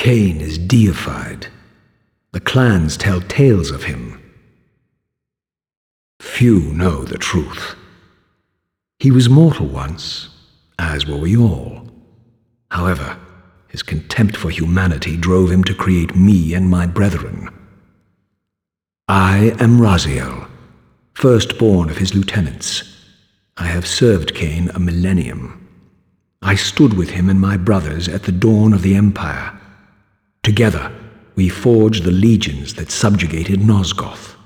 Cain is deified. The clans tell tales of him. Few know the truth. He was mortal once, as were we all. However, his contempt for humanity drove him to create me and my brethren. I am Raziel, firstborn of his lieutenants. I have served Cain a millennium. I stood with him and my brothers at the dawn of the Empire. Together, we forged the legions that subjugated Nosgoth.